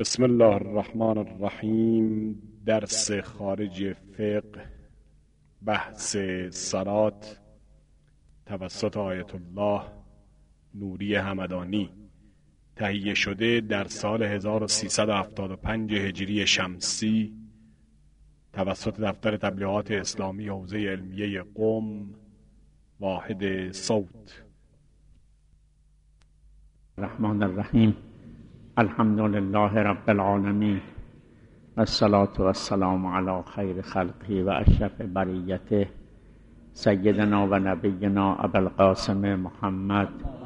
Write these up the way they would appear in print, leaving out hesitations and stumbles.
بسم الله الرحمن الرحیم. درس خارج فقه، بحث صلات توسط آیت الله نوری همدانی، تهیه شده در سال 1375 هجری شمسی توسط دفتر تبلیغات اسلامی حوزه علمیه قم، واحد صوت. الرحمن الرحیم. الحمد لله رب العالمین، والصلاة والسلام علی خیر خلقه و اشرف بریته سیدنا و نبینا ابی القاسم محمد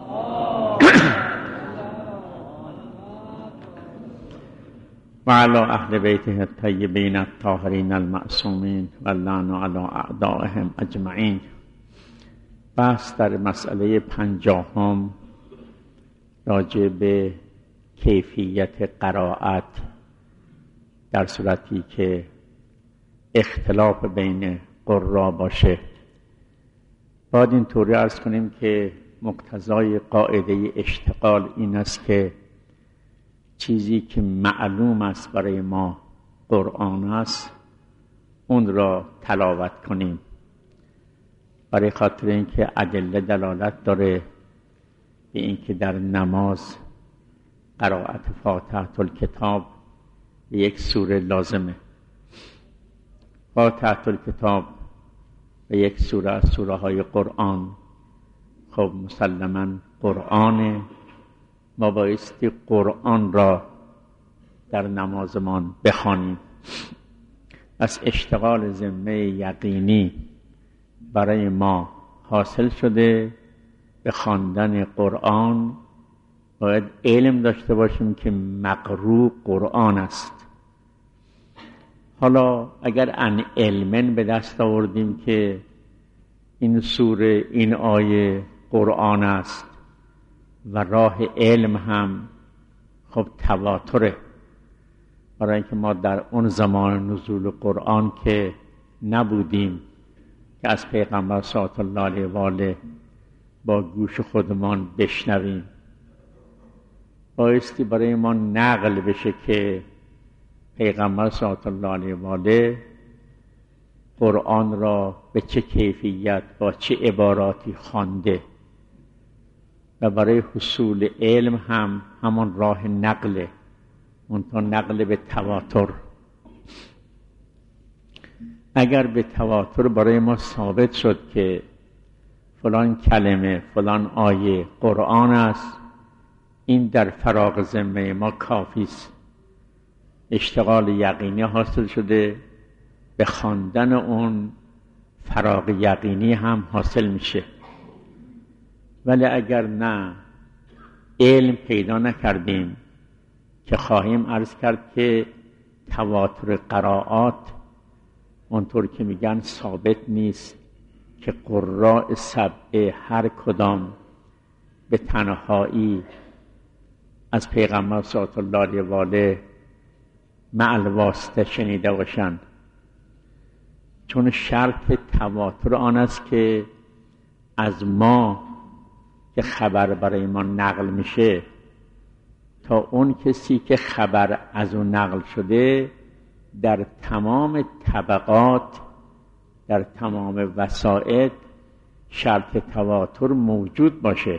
و علی اهل بیته الطیبین الطاهرین المعصومین و اللعن علی اعدائهم اجمعین. بحث در مسئله 50 راجع به کیفیت قرائت در صورتی که اختلاف بین قرا باشه. باید اینطوری عرض کنیم که مقتضای قاعده اشتغال این است که چیزی که معلوم است برای ما قرآن است اون را تلاوت کنیم، برای خاطر اینکه ادله دلالت داره به اینکه در نماز قرائت فاتحه الکتاب به یک سوره لازمه. فاتحه الکتاب به یک سوره از سوره های قرآن، خب مسلماً قرآن، ما بایستی قرآن را در نمازمان بخوانیم. از اشتغال ذمه یقینی برای ما حاصل شده به خواندن قرآن باید علم داشته باشیم که مقروء قرآن است. حالا اگر عن علمن به دست آوردیم که این سوره، این آیه قرآن است و راه علم هم خب تواتره، برای اینکه ما در اون زمان نزول قرآن که نبودیم که از پیغمبر صلی الله علیه و آله با گوش خودمان بشنویم. بایستی برای ما نقل بشه که پیغمبر صلی الله علیه و آله قرآن را به چه کیفیت با چه عباراتی خوانده، و برای حصول علم هم همان راه نقله، منتها نقل به تواتر. اگر به تواتر برای ما ثابت شد که فلان کلمه فلان آیه قرآن است، این در فراغ ذمه ما کافی است. اشتغال یقینی حاصل شده، به خواندن اون فراغ یقینی هم حاصل میشه. ولی اگر نه علم پیدا نکردیم، که خواهیم عرض کرد که تواتر قرائات اونطور که میگن ثابت نیست که قراء سبع هر کدام به تنهایی از پیغمبر صلی الله علیه و آله مع الواسطه شنیده باشند. چون شرط تواتر آن است که از ما که خبر برای ما نقل میشه تا اون کسی که خبر از اون نقل شده در تمام طبقات، در تمام وسائط شرط تواتر موجود باشه.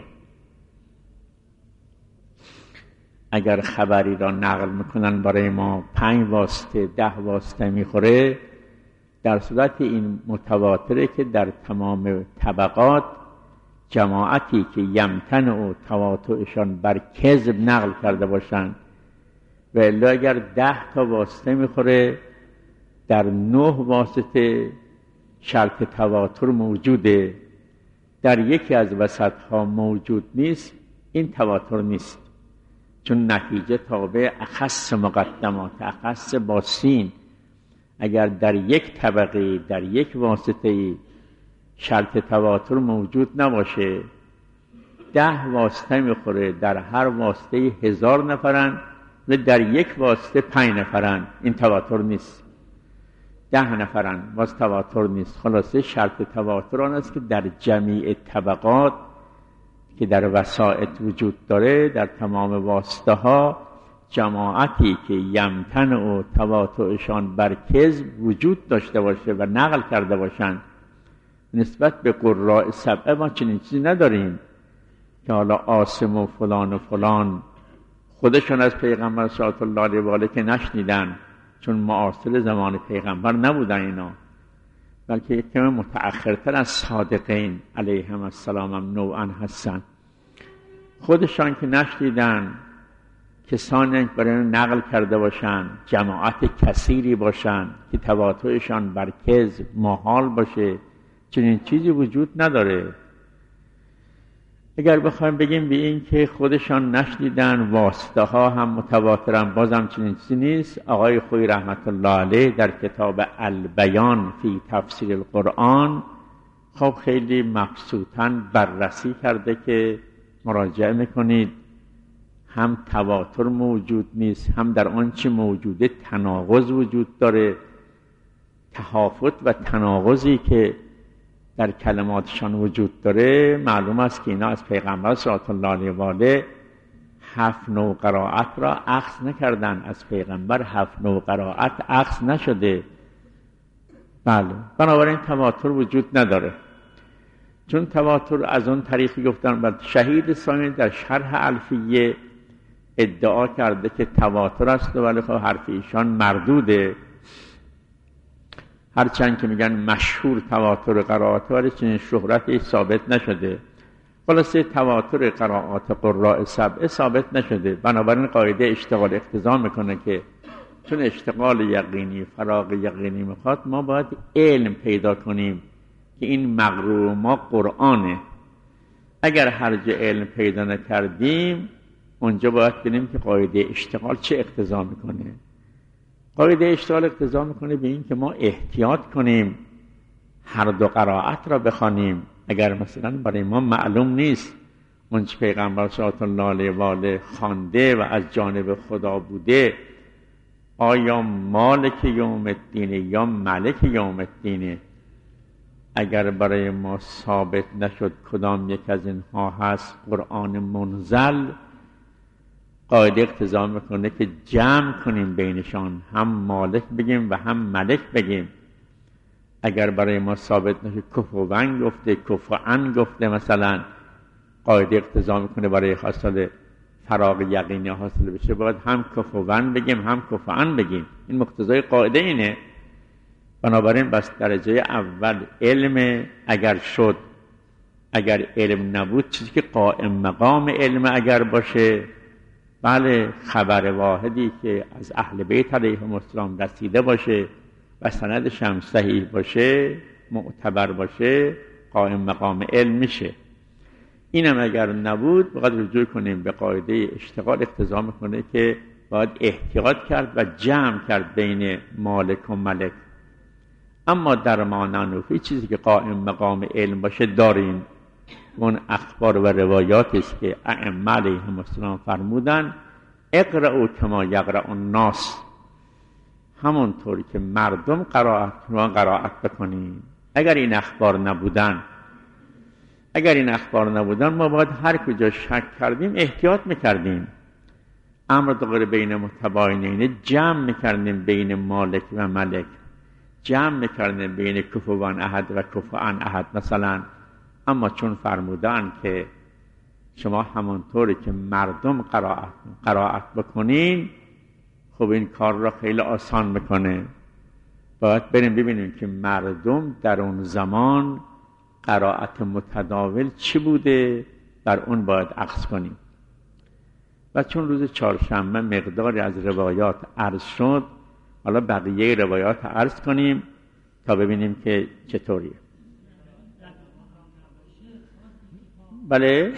اگر خبری را نقل میکنن برای ما 5 واسطه 10 واسطه میخوره، در صورت این متواتره که در تمام طبقات جماعتی که یمتن و تواترشان بر کذب نقل کرده باشند، و الا اگر 10 تا واسطه میخوره در 9 واسطه شرط تواتر موجوده، در یکی از وسطها موجود نیست، این تواتر نیست. چون نتیجه تابع اخص مقدمات، اخص با سین. اگر در یک طبقه، در یک واسطه شرط تواتر موجود نباشه، 10 واسطه میخوره، در هر واسطه 1000 نفرن و در یک واسطه 5 نفرن، این تواتر نیست. 10 نفرن باز تواتر نیست. خلاصه شرط تواتر آن است که در جمیع طبقات که در وسائط وجود داره، در تمام واسطه ها جماعتی که یمتن و تواطؤشان بر کذب وجود داشته باشه و نقل کرده باشن. نسبت به قراء سبعه ما چنین چیزی نداریم که حالا عاصم و فلان خودشون از پیغمبر صلی الله علیه و آله که نشنیدن، چون معاصر زمان پیغمبر نبودن اینا، بلکه یک کم متأخرتر از صادقین علیهم السلام هم نوعا هستن. خودشان که نشنیدن، کسانی که برای نقل کرده باشن، جماعت کثیری باشن که تواطؤشان بر کذب محال باشه، چنین چیزی وجود نداره. اگر بخوایم بگیم به این که خودشان نشنیدن، واسطه ها هم متواترن، بازم چنین چیزی نیست. آقای خویی رحمت الله علیه در کتاب البیان فی تفسیر القرآن خب خیلی مبسوطاً بررسی کرده که مراجعه میکنید، هم تواتر موجود نیست، هم در آنچه موجوده تناقض وجود داره. تهافت و تناقضی که در کلماتشان وجود داره معلوم است که اینا از پیغمبر صلی الله علیه و آله 7 نوع قرائت را اخذ نکردن، از پیغمبر 7 نوع قرائت اخذ نشده. بله، بنابراین تواتر وجود نداره. چون تواتر از اون طریقی گفتن، بعد شهید ثانی در شرح الفیه ادعا کرده که تواتر است، ولی خب حرف ایشان مردوده، هرچند که میگن مشهور تواتر قرائات، ولی چنین شهرتی ثابت نشده. خلاصه تواتر قرائات قراء سبعه ثابت نشده. بنابراین قاعده اشتغال اقتضا میکنه که چون اشتغال یقینی فراغ یقینی میخواد، ما باید علم پیدا کنیم که این مقرور ما قرآنه. اگر هر جا علم پیدا نکردیم، اونجا باید ببینیم که قاعده اشتغال چه اقتضا میکنه. قاعده اشتغال اقتضا میکنه به این که ما احتیاط کنیم هر دو قرائت را بخوانیم. اگر مثلا برای ما معلوم نیست اونچه پیغمبر صلی الله علیه و آله خوانده و از جانب خدا بوده، آیا مالک یوم الدین یا ملک یوم الدین، اگر برای ما ثابت نشد کدام یک از اینها هست قرآن منزل، قاعده اقتضا میکنه که جمع کنیم بینشان، هم مالک بگیم و هم ملک بگیم. اگر برای ما ثابت نشد کفوان گفته، کفوان گفته مثلا، قاعده اقتضا میکنه برای حاصل فراغ یقینی حاصل بشه باید هم کفوان بگیم هم کفوان بگیم. این مقتضای قاعده اینه. بنابراین بس درجه اول علم اگر شد، اگر علم نبود، چیزی که قائم مقام علم اگر باشه، بله، خبر واحدی که از اهل بیت علیهم السلام رسیده باشه و سندش هم صحیح باشه، معتبر باشه، قائم مقام علم میشه. اینم اگر نبود، باید رجوع کنیم به قاعده اشتغال. اقتضا میکنه که باید احتیاط کرد و جمع کرد بین مالک و ملک. اما در ما ننوفی چیزی که قائم مقام علم باشه داریم. اون اخبار و روایاتی است که ائمه علیهم السلام فرمودن اقرأوا کما یقرأ الناس، همونطوری که مردم قرائت بکنیم. اگر این اخبار نبودن ما باید هر کجا شک کردیم احتیاط میکردیم. امر دغر بین متباینین جمع میکردیم بین مالک و ملک، جمع میکردیم بین کفوان احد و کفوان احد مثلا. اما چون فرمودن که شما همانطوری که مردم قرائت بکنین، خب این کار را خیلی آسان میکنه. باید بریم ببینیم که مردم در اون زمان قرائت متداول چی بوده، بر اون باید اخذ کنیم. و چون روز چهارشنبه مقداری از روایات عرض شد، حالا بقیه روایات عرض کنیم تا ببینیم که چطوریه. بله،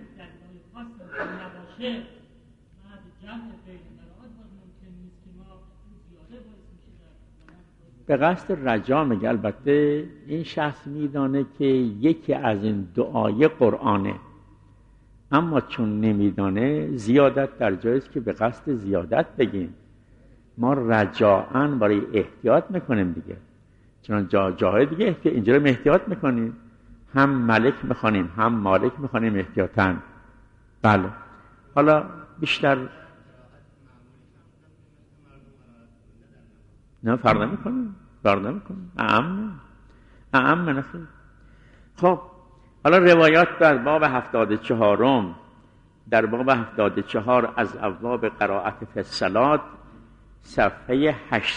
به قصد رجا میگه. البته این شخص میدانه که یکی از این دعای قرآنه، اما چون نمیدانه زیادت در جایست که به قصد زیادت بگیم. ما رجاءً برای احتیاط میکنیم دیگه، چون جاهای دیگه اینجا رو احتیاط میکنیم، هم ملک میخوانیم هم مالک میخوانیم احتیاطاً. بله، حالا بیشتر نه فرق نمیکنه اعم نخیر. خب حالا روایات در باب 74 در باب 74 از ابواب قرائت فی الصلاة صفحه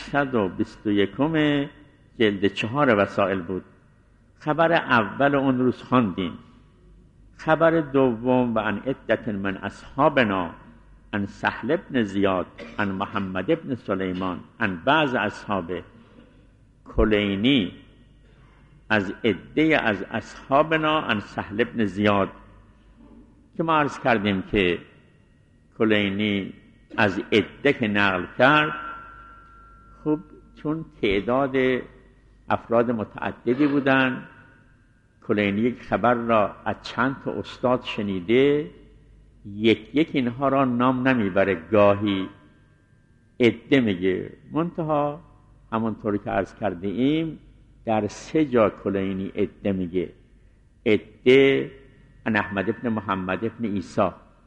821 جلد 4 وسائل بود. خبر اول اون روز خواندیم. خبر دوم: و عن عدة من اصحابنا عن سهل بن زیاد عن محمد بن سلیمان عن بعض اصحاب کلینی از عده از اصحابنا عن سهل بن زیاد، که ما عرض کردیم که کلینی از عده که نقل کرد، خب چون تعداد افراد متعددی بودن، کلینی یک خبر را از چند تا استاد شنیده، یک اینها را نام نمیبره، گاهی عده میگه. منتها همونطوری که عرض کرده ایم در 3 جا کلینی عده میگه. عده عن احمد ابن محمد ابن عیسی،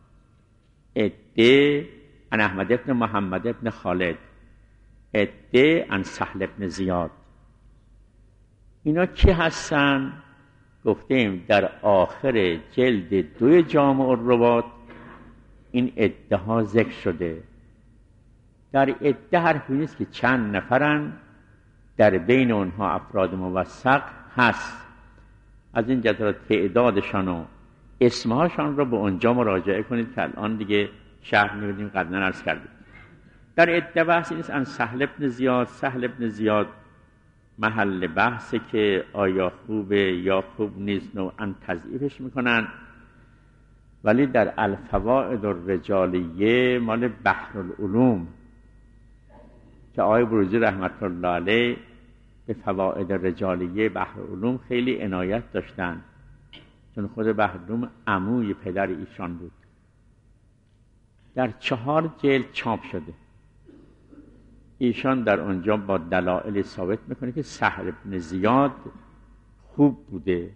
عده عن احمد ابن محمد ابن خالد، عده عن سهل ابن زیاد. اینا کی هستن؟ گفتیم در آخر جلد 2 جامع الروات این عده ها ذکر شده. در عده حرفی نیست که چند نفرن، در بین اونها افراد موثق هست. از این جهت تعدادشان و اسمهاشان را به اونجا مراجعه کنید که الان دیگه شرح می‌بینیم، قبلا عرض کردیم. در عده بحثی نیست. ان سهل ابن زیاد، سهل ابن زیاد محل بحثه که آیا خوبه یا خوب نیست، نوعا تضعیفش میکنن، ولی در الفوائد الرجالیه مال بحرالعلوم که آقای بروجی رحمت الله علیه به فوائد رجالیه بحرالعلوم خیلی عنایت داشتن، چون خود بحرالعلوم عموی پدر ایشان بود. در 4 جلد چاپ شده. ایشان در اونجا با دلائل ثابت میکنه که سهل بن زیاد خوب بوده.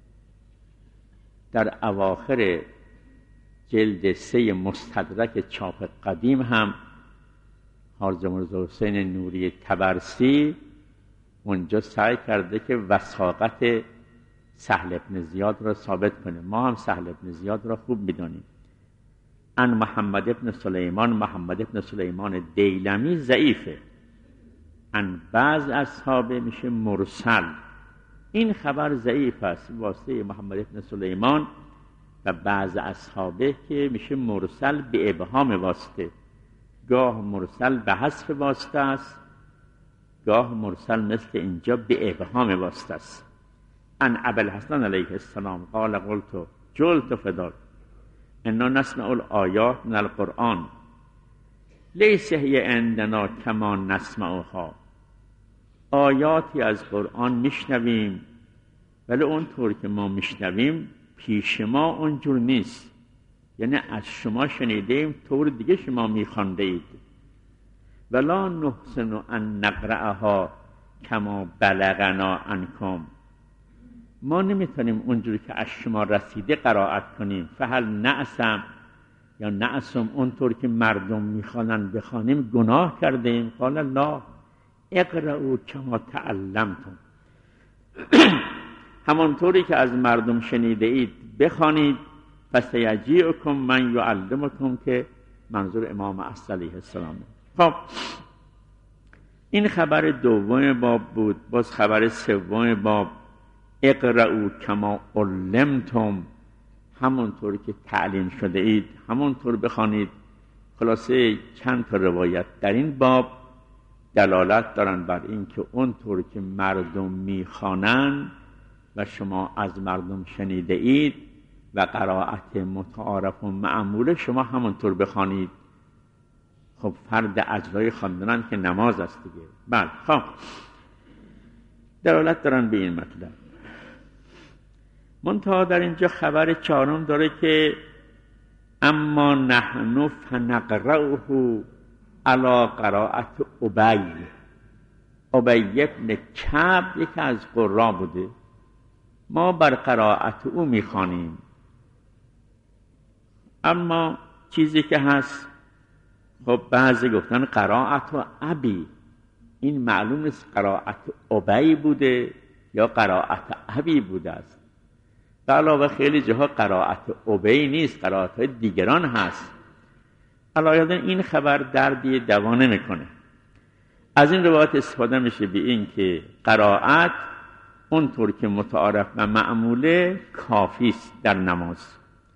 در اواخر جلد 3 مستدرک چاپ قدیم هم حاج مرزا حسین نوری طبرسی اونجا سعی کرده که وثاقت سهل بن زیاد را ثابت کنه. ما هم سهل بن زیاد را خوب میدانیم. ان محمد ابن سلیمان، محمد ابن سلیمان دیلمی ضعیفه. ان بعض اصحابه میشه مرسل. این خبر ضعیف است واسطه محمد ابن سلیمان و بعض اصحابه که میشه مرسل به ابهام واسطه. گاه مرسل به حذف واسطه است، گاه مرسل مثل اینجا به ابهام واسطه است. ان ابوالحسن علیه السلام قال قلت جلت فدار انا نسمع الآیات من القرآن لیس هی عندنا کما نسمعها. آیاتی از قرآن میشنویم ولی اونطور که ما میشنویم پیش ما اونجور نیست. یعنی از شما شنیدیم طور دیگه شما میخوانده اید. ولا نحسن ان نقرأها کما بلغنا عنکم. ما نمیتونیم اونجوری که از شما رسیده قرائت کنیم. فهل نعسم یا نعسم اونطور که مردم میخوانن بخوانیم گناه کردیم؟ قال لا اقرأوا کما تعلمتم. همونطوری که از مردم شنیده اید بخوانید. فسیجیئکم من یعلمکم، که منظور امام عصر علیه السلام. خب این خبر دوم باب بود. باز خبر سوم باب اقرأوا کما علمتم، همونطوری که تعلیم شده اید همونطور بخوانید. خلاصه چند تا روایت در این باب دلالت دارن بر این که اونطور که مردم میخوانن و شما از مردم شنیده اید و قرائت متعارف و معمول شما همونطور بخوانید. خب فرد اجزای خواندنن که نماز است دیگه. بله خب دلالت دارن به این مطلب. منتها در اینجا خبر 4 داره که اما نحن فنقرأه علی قرائت ابی. ابی ابن کعب یکی از قرا بوده، ما بر قرائت او میخوانیم. اما چیزی که هست، خب بعضی گفتن قرائت و ابی، این معلوم نیست قرائت ابی بوده یا قرائت ابی بوده است. به علاوه خیلی جاها قرائت ابی نیست، قرائت های دیگران هست. علاوه این خبر دردی دوا نمیکنه. از این روایت استفاده میشه به این که قرائت اونطور که متعارف و معموله کافی است در نماز.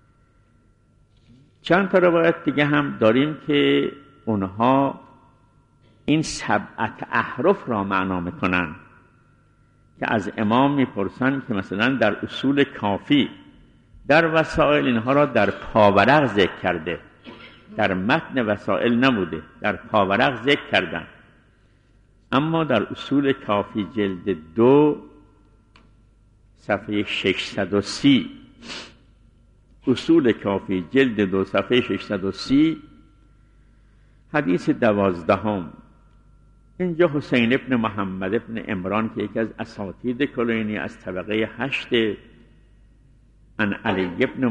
چند تا روایت دیگه هم داریم که اونها این 7 احرف را معنا میکنن که از امام میپرسن که مثلا در اصول کافی در وسائل اینها را در پاورق ذکر کرده، در متن وسائل نبوده، در پاورق ذکر کردن. اما در اصول کافی جلد 2 صفحه 630، اصول کافی جلد 2 صفحه 630 حدیث 12، اینجا حسین ابن محمد ابن عمران که یکی از اساتید کلینی از طبقه 8 ان علی ابن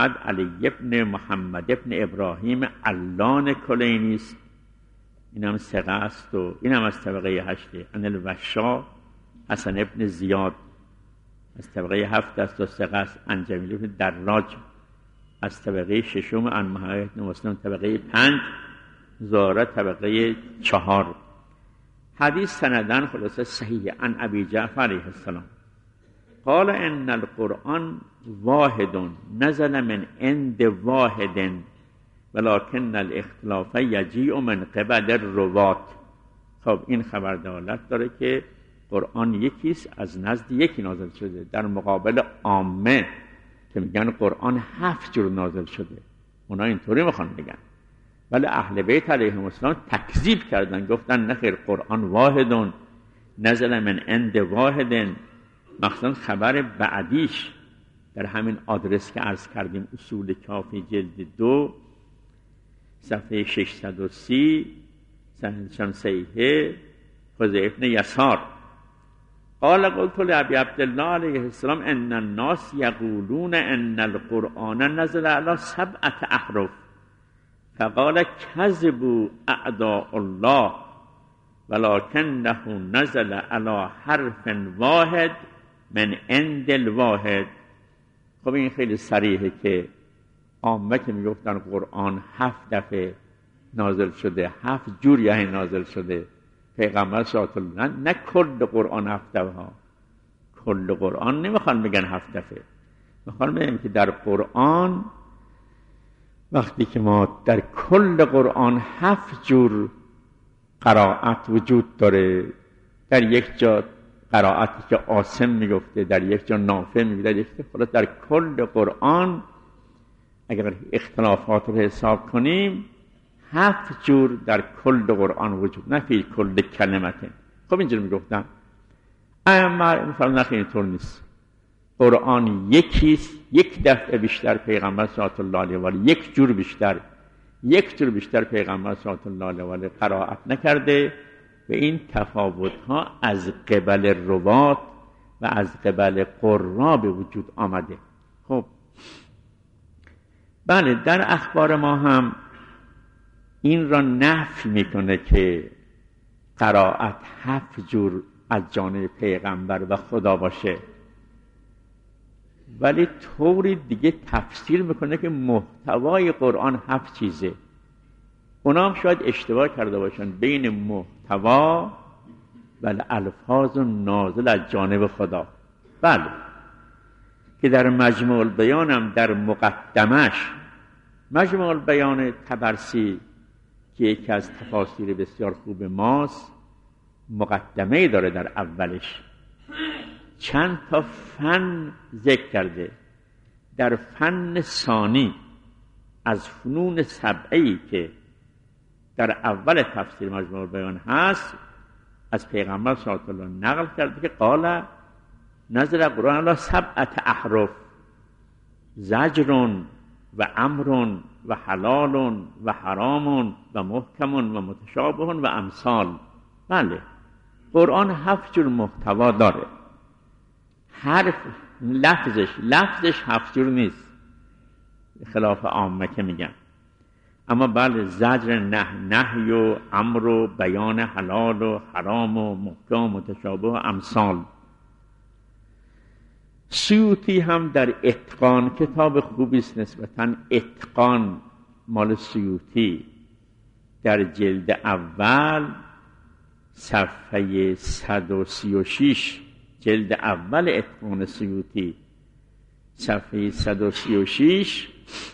محمد ابن ابراهیم علان کلینی است، این هم ثقه است و این هم از طبقه 8. ان الوشا حسن ابن زیاد از طبقه 7 است و ثقه است. ان جمیل ابن دراج از طبقه 6، ان محمد ابن مسلم طبقه 5، زهره طبقه 4. حدیث سندن خلاصه صحیح. ان ابی جعفر علیه السلام قال ان القرآن واحد نزل من عند واحد ولكن الاختلاف یجیء من قبل الرواة. خب این خبر دلالت داره که قرآن یکیست، از نزد یکی نازل شده، در مقابل عامه که میگن قرآن 7 جور نازل شده. اونا اینطوری میخوان بگن، ولی اهل بیت علیهم السلام تکذیب کردن، گفتن نخیر قرآن واحد نزل من عند واحد. مخصوصا خبر بعدیش در همین آدرس که عرض کردیم، اصول کافی جلد 2 صفحه 630 صحیح حذیفه ابن یسار قال قلت لابی عبدالله علیه السلام ان الناس یقولون ان القرآن نزل علی 7 احرف فقال كذبوا اعداء الله ولكنه نزل على حرف واحد من عند الواحد. خب این خیلی صریحه که عامه که میگفتن قرآن 7 دفعه نازل شده، 7 جور یعنی نازل شده. پیغمبر صلی الله علیه و نه کل قرآن 7 دفعه ها، کل قرآن نمیخوان بگن 7 دفعه، میخوان بگن که در قرآن وقتی که ما در کل قرآن 7 جور قرائت وجود داره، در یک جا قرائتی که عاصم میگفته، در یک جا نافع میگه، در یک جا در کل قرآن اگر اختلافات رو حساب کنیم 7 جور در کل قرآن وجود، نه فی کل کلمته. خب اینجور میگفتن اما میفرمون نخیر اینطور نیست، قرآن یکیست، یک دفعه بیشتر پیغمبر صلی الله علیه و آله یک جور بیشتر پیغمبر صلی الله علیه و آله قرائت نکرده و این تفاوت ها از قبل روات و از قبل قرا به وجود آمده. خب بله، در اخبار ما هم این را نفی میکنه که قرائت 7 جور از جانب پیغمبر و خدا باشه، ولی طوری دیگه تفسیر میکنه که محتوای قرآن 7 چیزه. اونا هم شاید اشتباه کرده باشن بین محتوا و الفاظ نازل از جانب خدا. بله، که در مجموع البیان هم در مقدمش، مجموع البیان طبرسی که یکی از تفاسیر بسیار خوب ماست، مقدمه داره در اولش، چند تا فن ذکر کرده. در فن ثانی از فنون 7ی که در اول تفسیر مجموع البیان هست، از پیغمبر صلی الله علیه و آله نقل کرده که قال نزل قرآن علی 7 احرف زجر و امر و حلال و حرام و محکم و متشابه و امثال. بله، قرآن 7 جور محتوا داره. حرف لفظش 7 جور نیست، خلاف عامه که میگن. اما بله زجر نهی و امر و بیان حلال و حرام و محکم و متشابه و امثال. سیوطی هم در اتقان، کتاب خوبی است نسبتاً، اتقان مال سیوطی، در جلد اول صفحه 136، جلد اول اتقان سیوطی صفحه 136،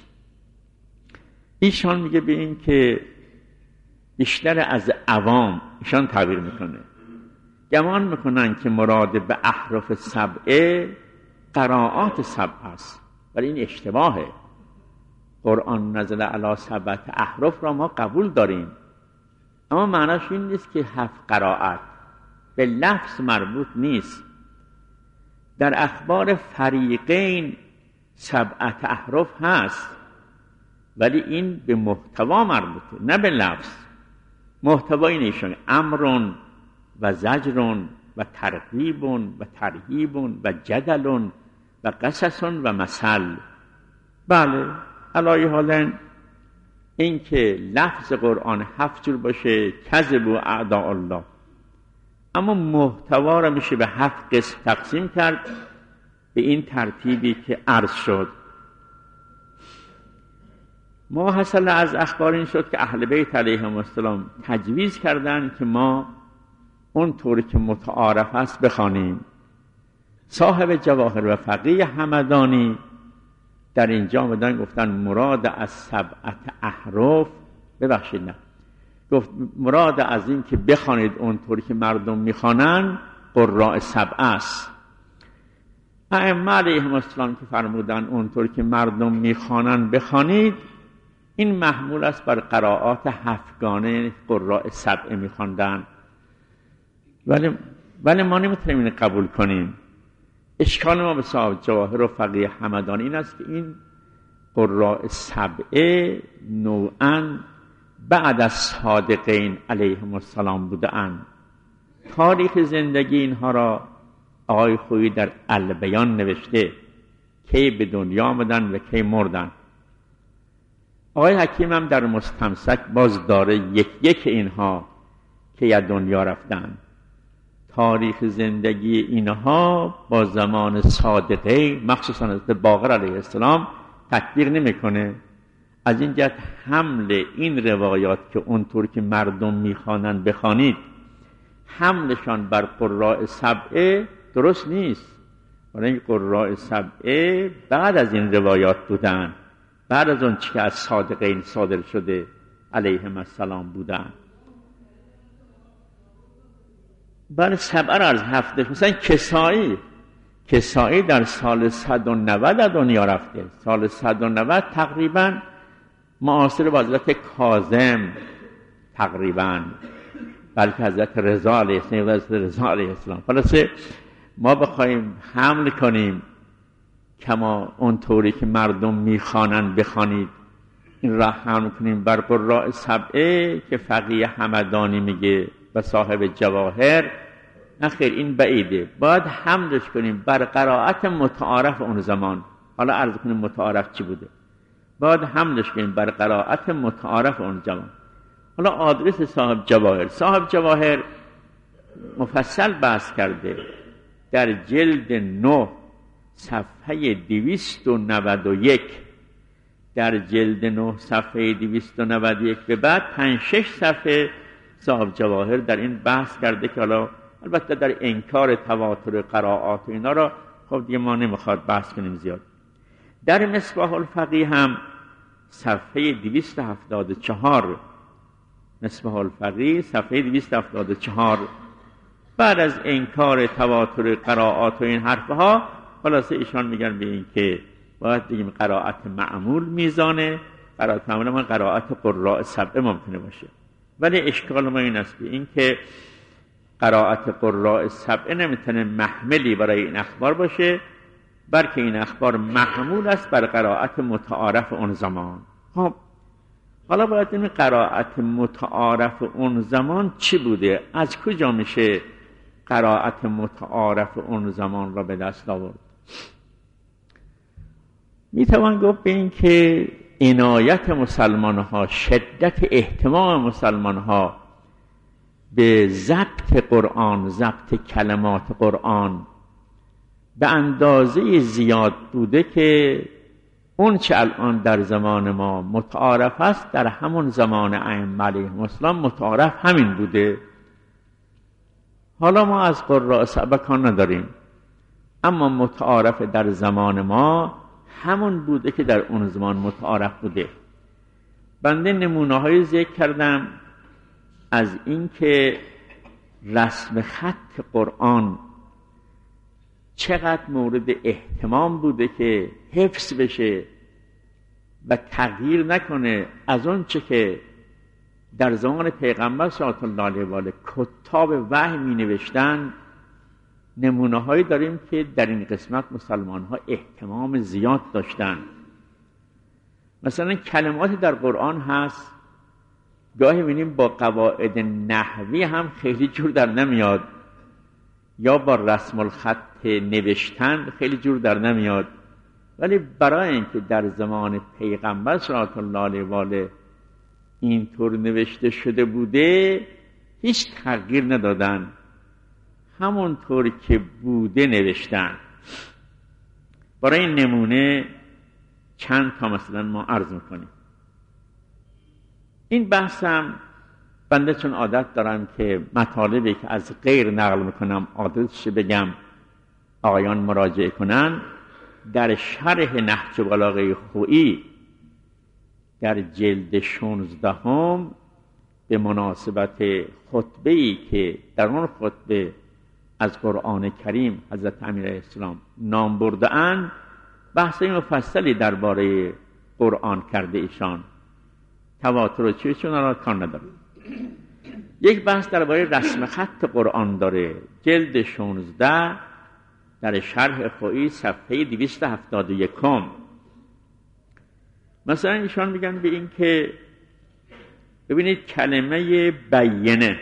ایشان میگه به این که بیشتر از عوام، ایشان تعبیر میکنه، گمان میکنن که مراد به احرف سبعه قرائات سبع است، ولی این اشتباهه. قرآن نزل علی سبعة احرف را ما قبول داریم، اما معناش این نیست که 7 قرائت، به لفظ مربوط نیست. در اخبار فریقین 7 احرف هست، ولی این به محتوا مربوطه نه به لفظ. محتوای نیشون امر و زجر و ترغیب و ترهیب و جدل و قصص و مثل. بله، علی حال این که لفظ قرآن 7 جور باشه، کذب و اعداء الله، اما محتوا را میشه به 7 قسم تقسیم کرد به این ترتیبی که عرض شد. ما حاصل از اخبار این شد که اهل بیت علیهم السلام تجویز کردند که ما اون طوری که متعارف است بخوانیم. صاحب جواهر و فقیه همدانی در اینجا آمدن گفتن مراد از 7 احرف، ببخشید نه، گفت مراد از این که بخوانید اون طوری که مردم میخوانن قراء 7 است. ائمه علیهم السلام که فرمودن اون طوری که مردم میخوانن بخوانید، این محمول است بر قرائات 7 گانه قراء 7 میخواندن، ولی ما نمیتونیم این قبول کنیم. اشکال ما به صاحب جواهر و فقیه همدانی این است که این قراء 7 نوعاً بعد از صادقین علیهم السلام بوده اند. تاریخ زندگی اینها را آقای خویی در البیان نوشته، کی به دنیا آمدن و کی مردن. آقای حکیم هم در مستمسک باز داره یک اینها که یا دنیا رفتن. تاریخ زندگی اینها با زمان صادقه مخصوصا حضرت باقر علیه السلام تطبیق نمیکنه. از این جهت حمل این روایات که اونطور که مردم میخوانند بخوانید، حملشان بر قراء 7 درست نیست. برای این قراء 7 بعد از این روایات بودن، بعد از اون چی که از صادقین صادر شده علیهم السلام بودن. بله 7 را از 7، مثلا کسایی در سال 190 از دنیا رفته. سال 190 تقریبا معاصر با حضرت کاظم تقریبا، بلکه حضرت رضا علیه السلام و حضرت رضا علیه السلام. خلاصه ما بخوایم حمل کنیم کما اون طوری که مردم میخوانند بخوانید، این را حمل کنیم بر قراء 7 که فقیه همدانی میگه و صاحب جواهر، نخیر این بعیده. باید حملش کنیم بر قرائت متعارف اون زمان. حالا عرض کنیم متعارف چی بوده، باید حملش کنیم بر قرائت متعارف اون زمان. حالا آدرس صاحب جواهر مفصل بحث کرده در جلد 9 صفحه 291، در جلد 9 صفحه 291 به بعد 5-6 صفحه صاحب جواهر در این بحث کرده که حالا البته در انکار تواتر قرائات و اینا را خب دیگه ما نمیخواد بحث کنیم زیاد. در مصباح الفقیه هم صفحه 274، مصباح الفقیه صفحه 274، بعد از انکار تواتر قرائات و این حرفها، خلاصه ایشان میگن به این که باید بگیم قرائت معمول میزانه. قرائت معمول ما قرائت قراء 7 ممکنه باشه، ولی اشکال ما این است این که قرائت قراء 7 نمیتونه محملی برای این اخبار باشه، بلکه این اخبار محمول است بر قرائت متعارف اون زمان. خب حالا باید این قرائت متعارف اون زمان چی بوده؟ از کجا میشه قرائت متعارف اون زمان را به دست آورد؟ میتوان گفت به این که عنایت مسلمان ها، شدت اهتمام مسلمان ها به ضبط قرآن، ضبط کلمات قرآن به اندازه زیاد بوده که اون چه الان در زمان ما متعارف است در همون زمان ائمه علیهم السلام متعارف همین بوده. حالا ما از قراء سبکان نداریم، اما متعارف در زمان ما همون بوده که در اون زمان متعارف بوده. بنده نمونه های ذکر کردم از این که رسم خط قرآن چقدر مورد اهتمام بوده که حفظ بشه و تغییر نکنه از اون چه که در زمان پیغمبر صلی الله علیه و آله کتاب وحی می نوشتن. نمونه هایی داریم که در این قسمت مسلمان ها اهتمام زیاد داشتن. مثلا کلماتی در قرآن هست گاهی می‌بینیم با قواعد نحوی هم خیلی جور در نمیاد، یا با رسم الخط نوشتن خیلی جور در نمیاد، ولی برای اینکه در زمان پیغمبر صلی الله علیه و آله اینطور نوشته شده بوده هیچ تغییر ندادن، همونطور که بوده نوشتن. برای این نمونه چند تا مثلا ما عرض میکنیم. این بحثم بنده چون عادت دارم که مطالبی که از غیر نقل میکنم عادتش بگم آقایان مراجعه کنن. در شرح نهج بلاغه خویی در جلد 16 به مناسبت خطبه‌ای که در اون خطبه از قرآن کریم حضرت امیر علیه السلام نام برده‌اند بحث مفصلی درباره قرآن کرده ایشان. تواتر و چیزشون را کار نداره. یک بحث درباره رسم خط قرآن داره، جلد 16 در شرح خویی صفحه 271. مثلا ایشان میگن به این که ببینید کلمه بینه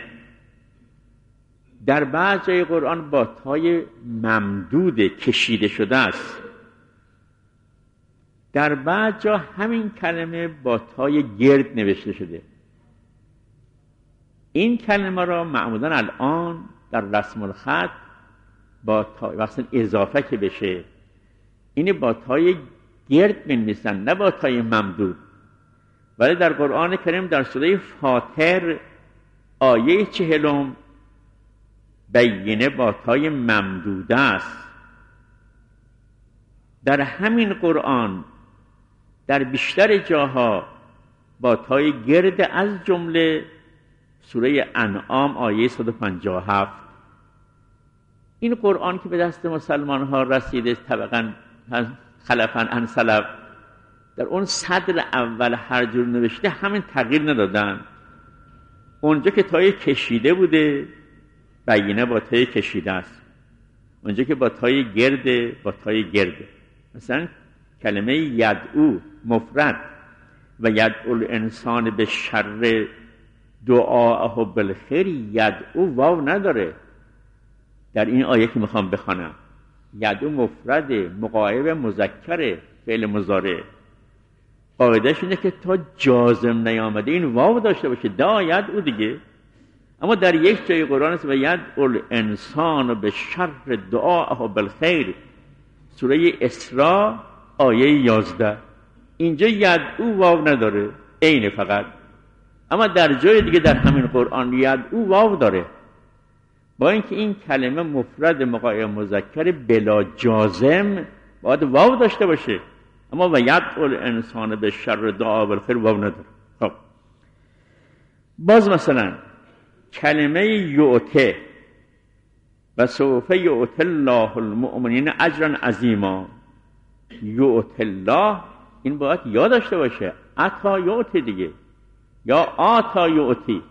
در بعض جای قرآن با تای ممدود کشیده شده است، در بعض جا همین کلمه با تای گرد نوشته شده. این کلمه را معمولا الان در رسم الخط با تای وقتی اضافه که بشه اینه با تای گرد می‌نویسن نه با تای ممدود. ولی در قرآن کریم در سوره فاطر آیه 40 بینه با تای ممدوده است. در همین قرآن در بیشتر جاها با تای گرد، از جمله سوره انعام آیه 157. این قرآن که به دست مسلمان ها رسیده طبقاً خلفاً عن سلف، در اون صدر اول هر جور نوشته همین تغییر ندادن. اونجا که تای کشیده بوده بینه با تای کشیده است، اونجا که با تای گرده با تای گرده. مثلا کلمه یدعو مفرد و یدعو الانسان به شر دعاءه بالخیر، یدعو واو نداره در این آیه که میخوام بخوانم. یدعو مفرد مقایب مذکر فعل مضارع، قاعدهش اینه که تا جازم نیامده این واو داشته باشه، دا یدعو دیگه. اما در یک جای قرآن است و یدعو الانسان به شر دعاءه بالخیر، سوره اسراء آیه 11، اینجا یدعو واو نداره، عین فقط. اما در جای دیگه در همین قرآن یدعو واو داره، با اینکه این کلمه مفرد مقایب مذکر بلا جازم باید واو داشته باشه، اما و یدعو الانسان به شر دعاء بالخیر واو نداره. خب باز مثلا کلمه یعطه و سوف یعطی الله المؤمنین اجرا عظیما، یعطی الله این باید یا داشته باشه، عطا یعطی دیگه، یا آتا یعطی.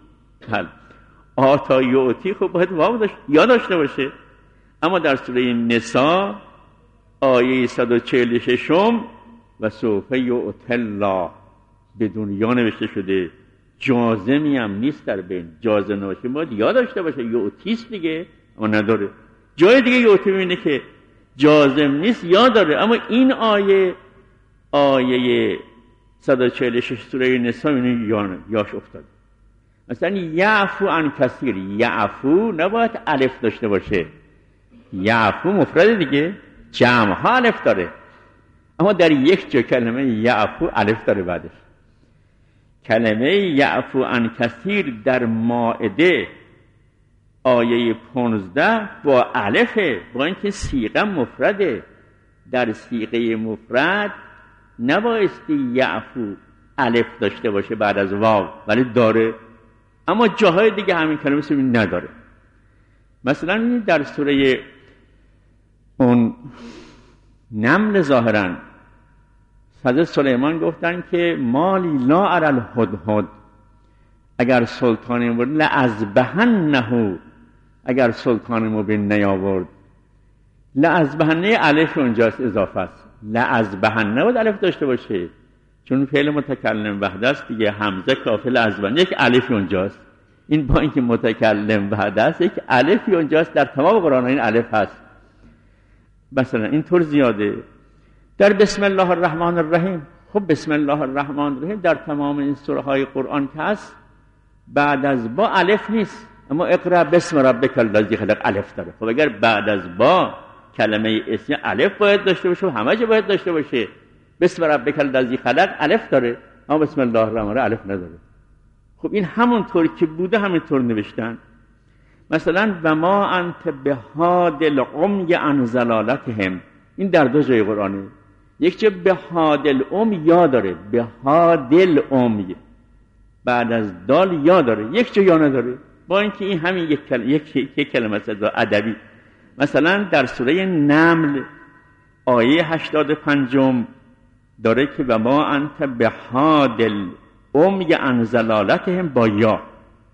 آتا یعطی خب باید واو یا داشته باشه. اما در سوره نساء آیه 146 و سوف یعطی الله بدون یا نوشته شده، جازمی هم نیست در بین، جازم نباشه باید یا داشته باشه، یعطیست دیگه اما نداره. جای دیگه یعطی میبینه که جازم نیست یا داره، اما این آیه 146 سوره نساء اینو یاش افتاد. مثلا یعفو عن کثیر، یعفو نباید الف داشته باشه، یعفو مفرد دیگه، جمع ها الف داره، اما در یک جا کلمه یعفو الف داره بعدش. کلمه یعفو عن کثیر در مائده آیه 15 با الفه، با اینکه صیغه مفرده. در صیغه مفرد نبایستی یعفو الف داشته باشه بعد از واو، ولی داره. اما جاهای دیگه همین کلمه سوی نداره. مثلا در سوره اون نمل ظاهرا حضرت سلیمان گفتن که مالی لا اری الهدهد، اگر سلطان مبین لأذبحنه، اگر سلطان مبین نیاورد. لأذبحنه الف اونجاست، اضافه است. لأذبحنه باید الف داشته باشه چون فعل متکلم وحده است دیگه، همزه کافه لأذبحنه، یک الف اونجاست. این با اینکه متکلم وحده است یک الفی اونجاست، در تمام قرآن این الف هست. مثلا اینطور زیاده. در بسم الله الرحمن الرحیم، خب بسم الله الرحمن الرحیم در تمام این سوره های قرآن که هست بعد از با الف نیست، اما اقرأ بسم ربک الذی خلق الف داره. خب اگر بعد از با کلمه اسم الف باید داشته باشه و همه جا باید داشته باشه. بسم ربک الذی خلق الف داره، اما بسم الله الرحمن الرحیم الف نداره. خب این همون طوری که بوده همینطور نوشتن. مثلا و ما انت بهاد العمی عن ضلالتهم، این در دو جای قرآنه. یک جا بهاد العمی یا داره، بهاد العمی بعد از دال یا داره، یک جا یا نداره، با اینکه این همین یک کلمه است ادبی. مثلا در سوره نمل آیه 85 داره که و ما انت بهاد العمی عن ضلالتهم با یا.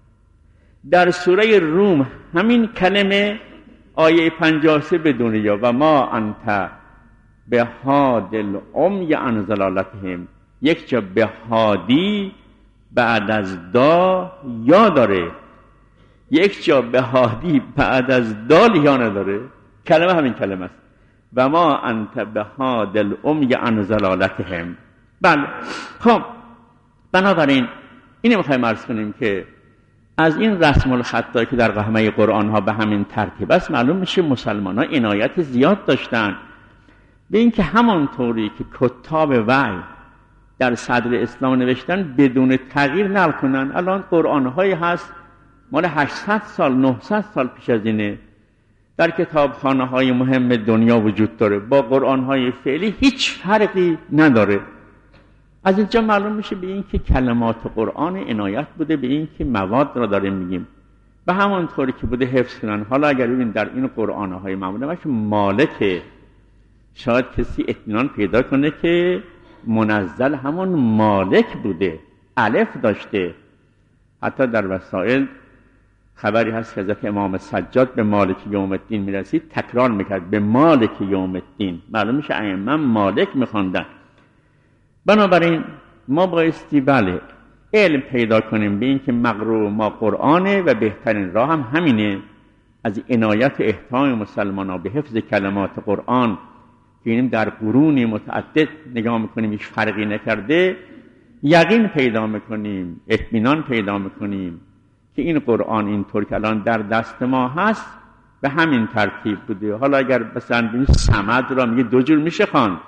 در سوره روم همین کلمه آیه 53 بدون یا، و ما انت بهاد العمی عن ضلالتهم، یک جا بهادی بعد از دا یا داره، یک جا بهادی بعد از دال یا نداره. کلمه همین کلمه است، و ما انت بهاد العمی عن ضلالتهم. بله. خب بنابراین اینو میخوایم عرض کنیم که از این رسم الخطایی که در همه قرآن ها به همین ترتیب است معلوم میشه مسلمان ها عنایت زیاد داشتن به این که همانطوری که کتاب وحی در صدر اسلام نوشتن بدون تغییر نقل کنن. الان قرآن هایی هست مال 800 سال 900 سال پیش از اینه، در کتابخانه های مهم دنیا وجود داره، با قرآن های فعلی هیچ فرقی نداره. از اینجا معلوم میشه به این که کلمات قرآن عنایت بوده به این که مواد را داریم میگیم به همون طوری که بوده حفظ کنن. حالا اگر ببین در این قرآن های معموله باشه مالک، شاید کسی اطمینان پیدا کنه که منزل همون مالک بوده، الف داشته. حتی در وسائل خبری هست که حضرت امام سجاد به مالک یوم الدین میرسید تکرار میکرد به مالک یوم الدین. معلوم میشه ائمه مالک میخوندن. بنابراین ما بایستی بله علم پیدا کنیم به این که مقروء ما قرآنه و بهترین راه هم همینه. از عنایت احترام مسلمان ها به حفظ کلمات قرآن که اینیم در قرون متعدد نگاه میکنیم هیچ فرقی نکرده، یقین پیدا میکنیم، اطمینان پیدا میکنیم که این قرآن اینطور که الان در دست ما هست به همین ترتیب بوده. حالا اگر مثلا صمد را میگه دو جور میشه خواند،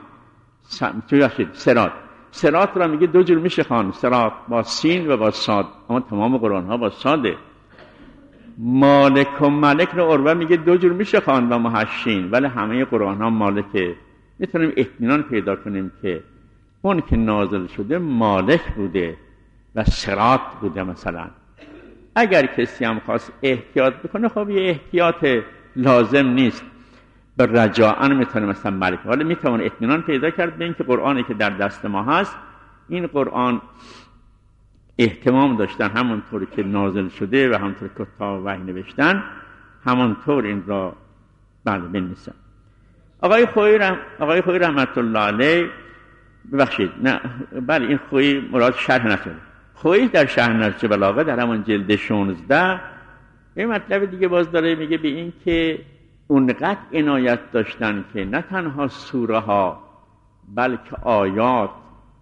صراط را میگه دو جور میشه خواند، صراط با سین و با صاد، اما تمام قرآن ها با صاده. مالک و ملک را عروه میگه دو جور میشه خواند و محشین، ولی همه قرآن ها مالکه. میتونیم اطمینان پیدا کنیم که اون که نازل شده مالک بوده و صراط بوده. مثلا اگر کسی هم خواست احتیاط بکنه خب یه احتیاط لازم نیست، به رجاعن میتونه مثلا ملک، ولی میتونه اطمینان پیدا کرد به این که قرآنی که در دست ما هست این قرآن اهتمام داشتن همونطوری که نازل شده و همونطوری که کتاب وحی نوشتن همونطور این را بنویسن. آقای خویی رحمت الله علیه، ببخشید نه بله این خویی مراد شرح نشده، خویی در شرح نهج بلاغه در همون جلد 16 این مطلب دیگه باز داره میگه به این که اونقدر عنایت داشتن که نه تنها سوره ها بلکه آیات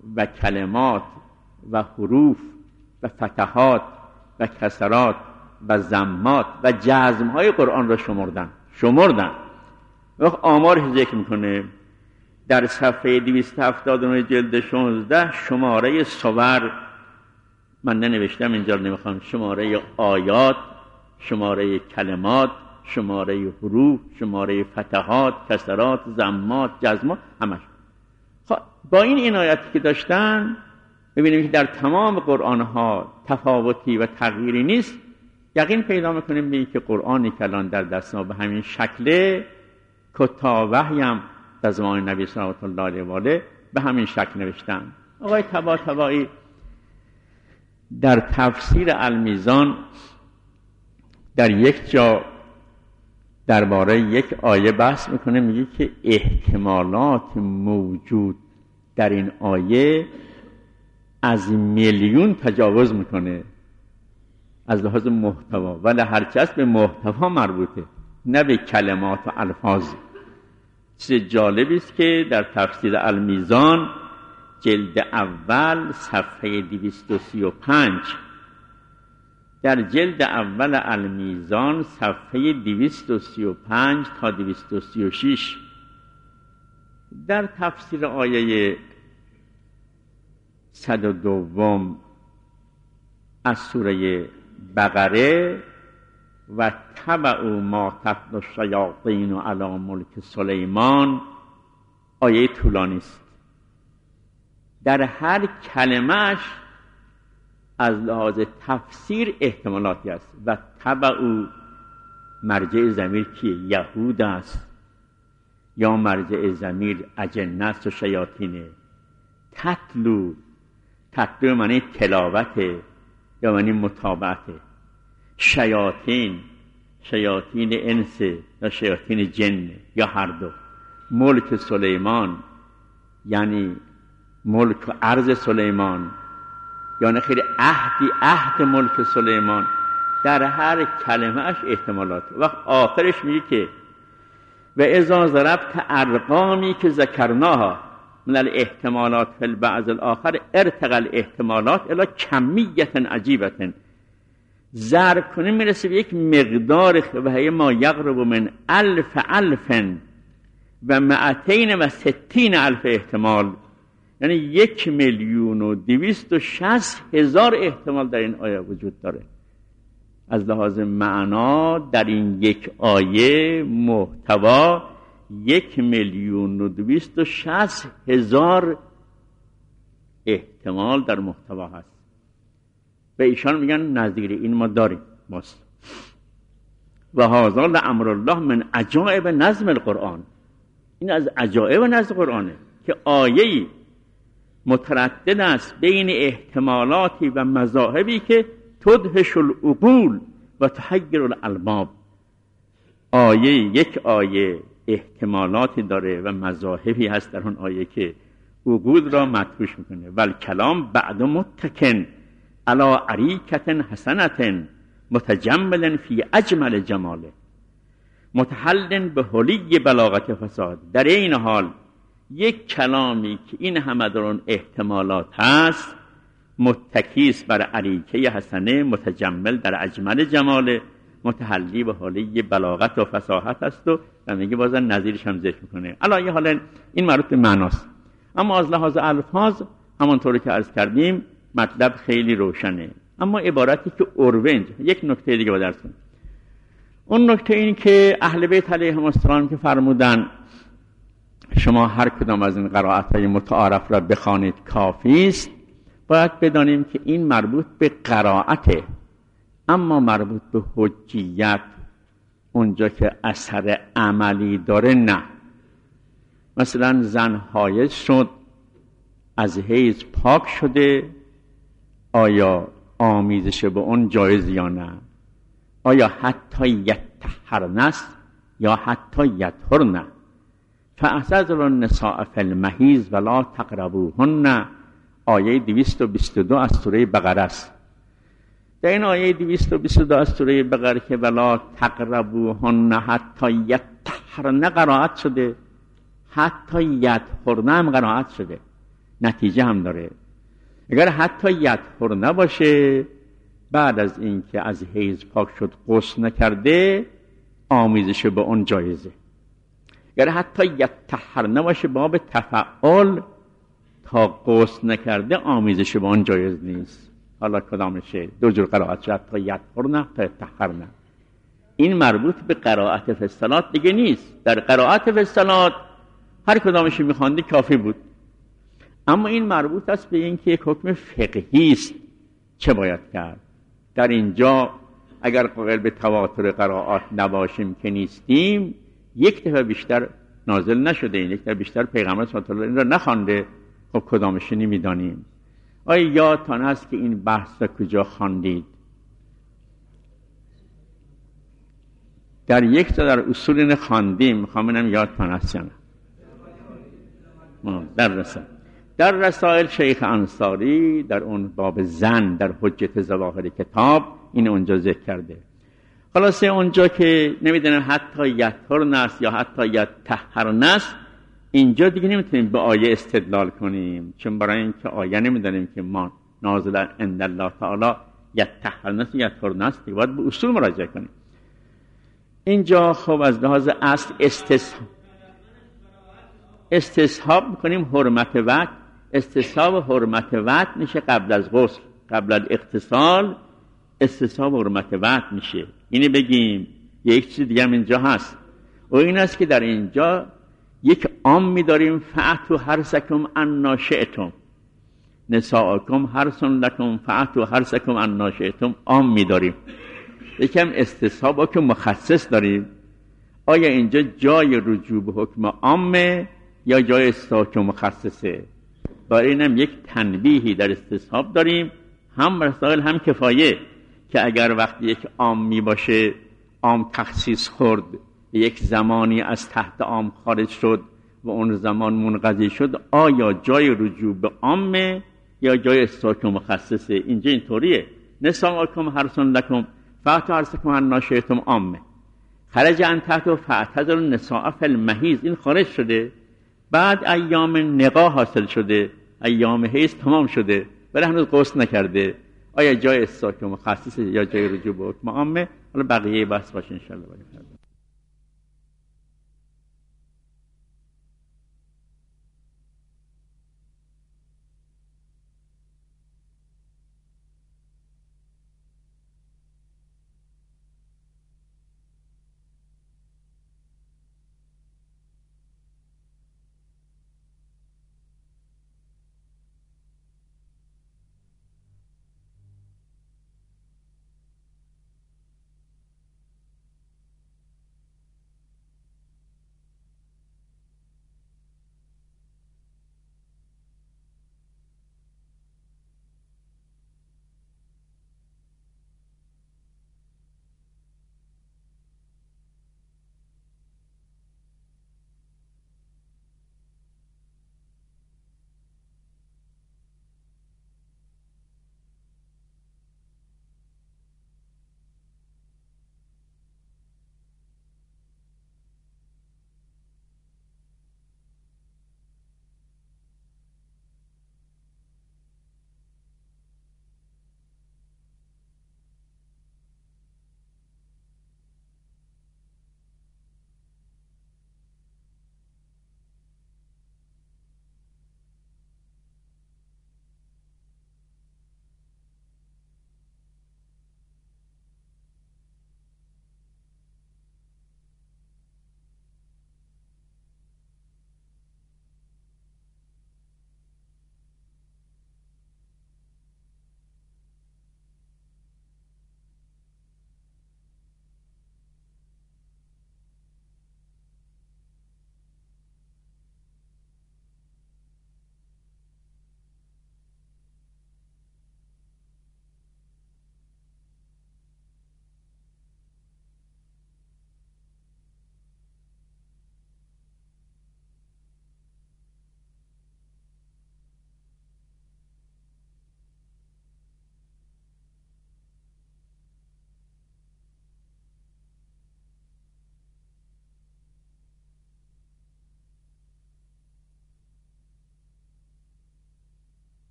و کلمات و حروف و فتحات و کسرات و ضمات و جزم‌های قرآن را شمردن. وقت آمارش ذکر میکنه در صفحه 279 جلد 16 شماره صور، من ننوشتم اینجا، نمیخوام، شماره آیات، شماره کلمات، شماره حروف، شماره فتحات، کسرات، ضمات، جزمات، همش. خب با این عنایتی که داشتن ببینیم که در تمام قرآن ها تفاوتی و تغییری نیست، یقین پیدا میکنیم به اینکه قرآنی که الان در دست ما به همین شکله کتا وحی هم در زمان نبی صلی الله علیه و آله به همین شکل نوشتن. آقای طباطبایی در تفسیر المیزان در یک جا درباره یک آیه بحث میکنه، میگه که احتمالات موجود در این آیه از میلیون تجاوز میکنه از لحاظ محتوا، ولی هرچی هست به محتوا مربوطه نه به کلمات و الفاظ. چیز جالبی است که در تفسیر المیزان جلد اول صفحه 235، در جلد اول المیزان صفحه 235 تا 236 در تفسیر آیه 102 از سوره بقره و تبعوا ما تتلو الشیاطین علی ملک سلیمان، آیه طولانی است. در هر کلمه‌اش از لحاظ تفسیر احتمالاتی است. و تبعوا مرجع ضمیر کیه؟ یهود است، یا مرجع ضمیر اجنه است و شیاطینه. تتلو معنی تلاوته یا معنی متابعته. شیاطین انس یا شیاطین جن یا هر دو. ملک سلیمان یعنی ملک و ارض سلیمان، یعنی خیلی عهد ملک سلیمان. در هر کلمه اش احتمالات. وقت آخرش میگه که و اذا ضربت ارقامی که ذکرناها من الاحتمالات فی البعض الاخر ارتقى الاحتمالات الی کمیت عجیبه. ضرب کنه میرسه به یک مقدار و هی ما یقرب من 1000 و 260 الف احتمال، یعنی 1,260,000 احتمال در این آیه وجود داره. از لحاظ معنا در این یک آیه محتوا 1,260,000 احتمال در محتوا هست و ایشان میگن نظیر این ما داریم ماست. و هذا لامر الله من عجائب نظم القرآن، این از عجائب نظم قرآنه که آیه‌ای متردد است بین احتمالاتی و مذاهبی که تدهش العقول و تحیر الالباب. یک آیه احتمالاتی داره و مذاهبی هست در اون آیه که عقول را مدهوش میکنه. والکلام بعد متکن علی عریکت حسنت متجمل فی اجمل جماله متحل به حلی بلاغت فساد. در این حال یک کلامی که این همه در اون احتمالات هست متکیس بر عریکه حسنه متجمل در اجمل جماله متحلی به حالی بلاغت و فصاحت است و میگه بازن نظیرش هم ذکر میکنه. علاوه حالا این مربوط به معناست، اما از لحاظ الفاظ همونطوری که عرض کردیم مطلب خیلی روشنه. اما عبارتی که اورونج یک نکته دیگه با درس کنیم. اون نکته این که اهل بیت علیهم السلام که فرمودن شما هر کدام از این قرائت‌های متعارف را بخوانید کافی است، باید بدانیم که این مربوط به قرائته، اما مربوط به حجیت اونجا که اثر عملی داره نه. مثلا زن حایض شد، از حیض پاک شده، آیا آمیزش به اون جایز یا نه؟ آیا حتی یطهرن است یا حتی یطهرن؟ فاعتزلوا النساء فی المحیض ولا تقربوهن، آیه 222 از سوره بقره است. در این آیه 222 از سوره بقره که ولا تقربوهن حتی یطهرن قرائت شده، حتی یطهرن هم قرائت شده. نتیجه هم داره. اگر حتی یطهر نباشه، بعد از اینکه از حیض پاک شد غسل نکرده، آمیزش به اون جایزه. اگر حتی یطهر نباشه، باب تفعل، تا غسل نکرده آمیزش به اون جایز نیست. حالا کدامشه؟ دو جور قرائت شد، تا یطهر نه تا یطهر نه. این مربوط به قرائت فی الصلاة دیگه نیست. در قرائت فی الصلاة هر کدامش میخواندی کافی بود، اما این مربوط است به این که یک حکم فقهی است چه باید کرد. در اینجا اگر قائل به تواتر قرائات نباشیم که نیستیم، یک دفعه بیشتر نازل نشده، این یک دفعه بیشتر پیغمبر صلی الله علیه و آله این را نخوانده، خب کدامش نمیدانیم. آیا یادتان هست که این بحث را کجا خواندید؟ در یک جا در اصول این خواندیم، میخوام ببینم یادتان هست یا نه. در رسائل شیخ انصاری در اون باب زن در حجت ظواهر کتاب این اونجا ذکر کرده. خلاصه اونجا که نمیدونم حتی یطهر نست یا حتی یطهر نست، اینجا دیگه نمیتونیم به آیه استدلال کنیم، چون برای اینکه آیه نمیدونیم که ما نازل عند الله تعالی یطهر نست یطهر نست، دیگه باید به اصول مراجعه کنیم. اینجا خب از لحاظ اصل استصحاب میکنیم حرمت وقت. استصحاب حرمت وقت میشه قبل از غسل، قبل از اغتسال استصحاب حرمت وقت میشه. اینه بگیم یک چیز دیگه هم اینجا هست، و این است که در اینجا یک عامی داریم، فأتوا حرثکم انا شئتم، نساءکم حرث لکم فأتوا حرثکم انا شئتم، عامی داریم. یکم استصحاب که مخصص داریم. آیا اینجا جای رجوع به حکم عامه یا جای استصحاب که مخصصه؟ برای اینم یک تنبیهی در استصحاب داریم، هم رسائل هم کفایه، که اگر وقتی یک عامی باشه، عام تخصیص خورد، یک زمانی از تحت عام خارج شد و اون زمان منقضی شد، آیا جای رجوع به عامه یا جای استصحاب که مخصصه؟ اینجا اینطوریه، نساءکم حرث لکم فأتوا حرثکم انا شئتم عامه، خرج عن تحت فاعتزلوا النساء فی المحیض، این خارج شده. بعد ایام نقا حاصل شده، ایام حیض تمام شده، ولی هنوز غسل نکرده، آیا جای استثناء مخصص یا جای رجوع به حکم عامه؟ حالا بقیه بحث باشه ان شاء الله.